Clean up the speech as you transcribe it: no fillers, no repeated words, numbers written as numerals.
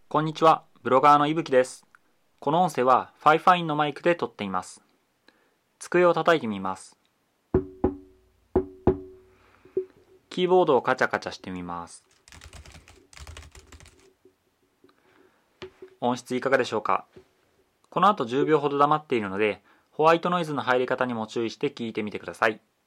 こんにちは、ブロガーのいぶきです。この音声はファイファインのマイクで撮っています。机を叩いてみます。キーボードをカチャカチャしてみます。音質いかがでしょうか。この後10秒ほど黙っているので、ホワイトノイズの入り方にも注意して聞いてみてください。